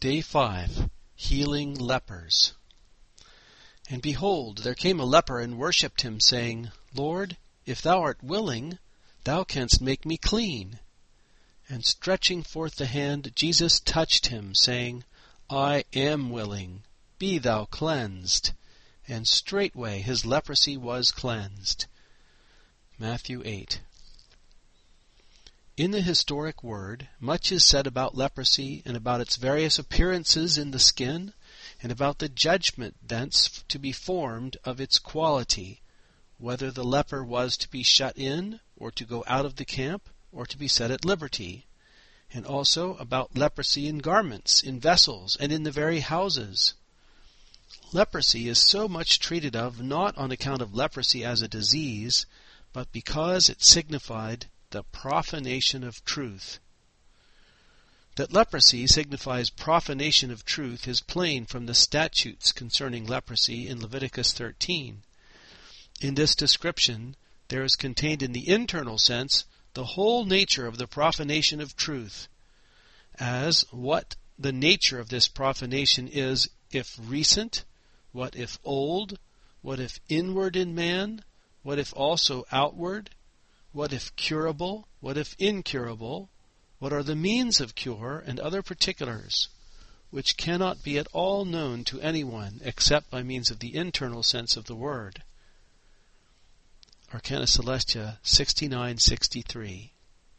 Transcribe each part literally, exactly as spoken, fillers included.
Day five. Healing lepers. And behold, there came a leper and worshipped him, saying, Lord, if thou art willing, thou canst make me clean. And stretching forth the hand, Jesus touched him, saying, I am willing, be thou cleansed. And straightway his leprosy was cleansed. Matthew eight. In the historic word, much is said about leprosy and about its various appearances in the skin, and about the judgment thence to be formed of its quality, whether the leper was to be shut in, or to go out of the camp, or to be set at liberty, and also about leprosy in garments, in vessels, and in the very houses. Leprosy is so much treated of not on account of leprosy as a disease, but because it signified the profanation of truth. That leprosy signifies profanation of truth is plain from the statutes concerning leprosy in Leviticus thirteen. In this description, there is contained in the internal sense the whole nature of the profanation of truth, as what the nature of this profanation is if recent, what if old, what if inward in man, what if also outward, what if curable, what if incurable, what are the means of cure, and other particulars, which cannot be at all known to anyone except by means of the internal sense of the word. Arcana Celestia sixty-nine sixty-three.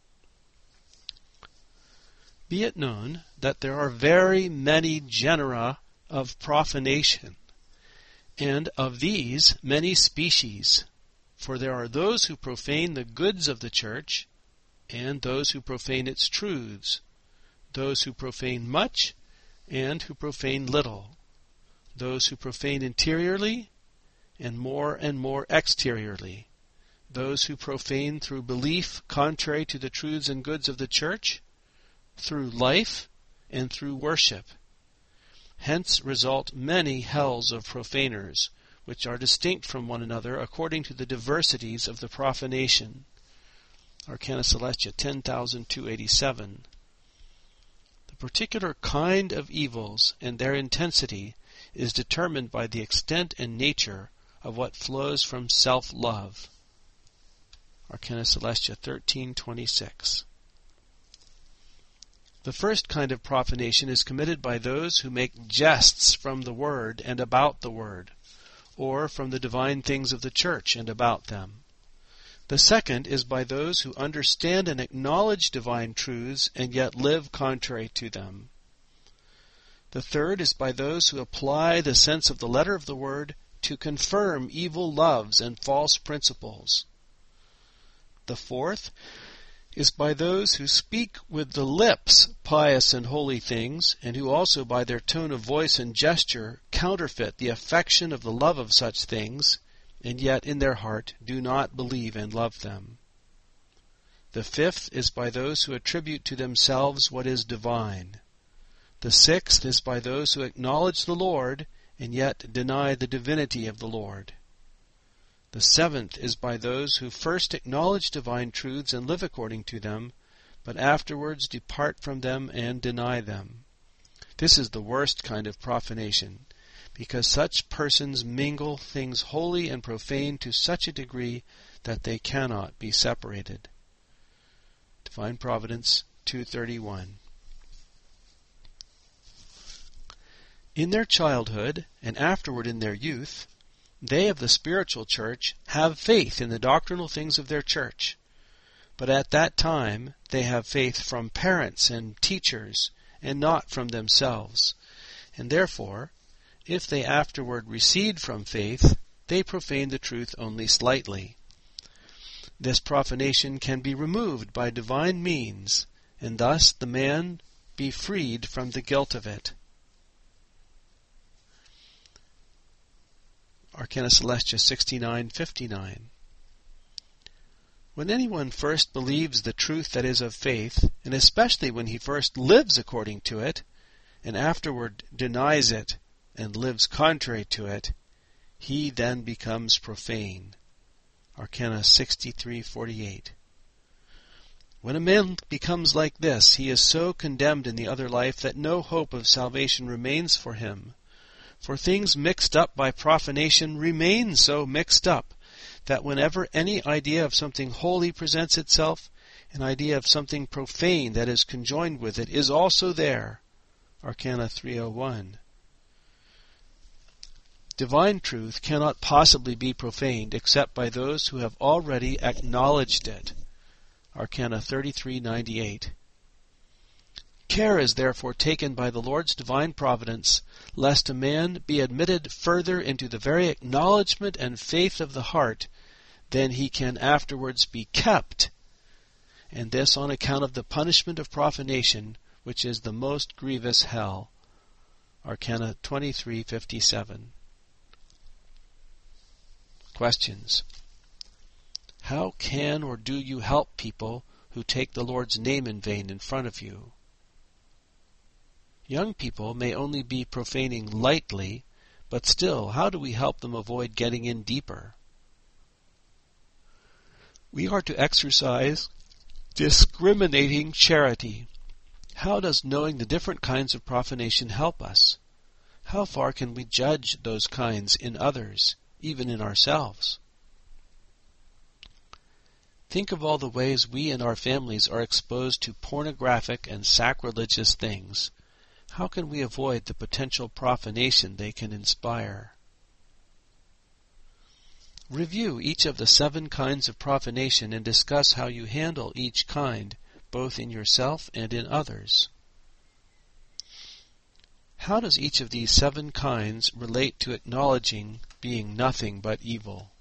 Be it known that there are very many genera of profanation, and of these many species. For there are those who profane the goods of the church, and those who profane its truths, those who profane much, and who profane little, those who profane interiorly, and more and more exteriorly, those who profane through belief contrary to the truths and goods of the church, through life, and through worship. Hence result many hells of profaners, which are distinct from one another according to the diversities of the profanation. Arcana Celestia ten thousand two hundred eighty-seven. The particular kind of evils and their intensity is determined by the extent and nature of what flows from self-love. Arcana Celestia thirteen twenty-six. The first kind of profanation is committed by those who make jests from the word and about the word, or from the divine things of the church and about them. The second is by those who understand and acknowledge divine truths and yet live contrary to them. The third is by those who apply the sense of the letter of the word to confirm evil loves and false principles. The fourth is by those who speak with the lips pious and holy things, and who also by their tone of voice and gesture counterfeit the affection of the love of such things, and yet in their heart do not believe and love them. The fifth is by those who attribute to themselves what is divine. The sixth is by those who acknowledge the Lord, and yet deny the divinity of the Lord. The seventh is by those who first acknowledge divine truths and live according to them, but afterwards depart from them and deny them. This is the worst kind of profanation, because such persons mingle things holy and profane to such a degree that they cannot be separated. Divine Providence two thirty-one. In their childhood, and afterward in their youth, they of the spiritual church have faith in the doctrinal things of their church, but at that time they have faith from parents and teachers, and not from themselves, and therefore, if they afterward recede from faith, they profane the truth only slightly. This profanation can be removed by divine means, and thus the man be freed from the guilt of it. Arcana Celestia sixty-nine fifty-nine. When anyone first believes the truth that is of faith, and especially when he first lives according to it, and afterward denies it and lives contrary to it, he then becomes profane. Arcana sixty-three forty-eight. When a man becomes like this, he is so condemned in the other life that no hope of salvation remains for him. For things mixed up by profanation remain so mixed up that whenever any idea of something holy presents itself, an idea of something profane that is conjoined with it is also there. Arcana three oh one. Divine truth cannot possibly be profaned except by those who have already acknowledged it. Arcana thirty-three ninety-eight. Care is therefore taken by the Lord's divine providence, lest a man be admitted further into the very acknowledgement and faith of the heart than he can afterwards be kept, and this on account of the punishment of profanation, which is the most grievous hell. Arcana twenty-three fifty-seven. Questions. How can or do you help people who take the Lord's name in vain in front of you? Young people may only be profaning lightly, but still, how do we help them avoid getting in deeper? We are to exercise discriminating charity. How does knowing the different kinds of profanation help us? How far can we judge those kinds in others, even in ourselves? Think of all the ways we and our families are exposed to pornographic and sacrilegious things. How can we avoid the potential profanation they can inspire? Review each of the seven kinds of profanation and discuss how you handle each kind, both in yourself and in others. How does each of these seven kinds relate to acknowledging being nothing but evil?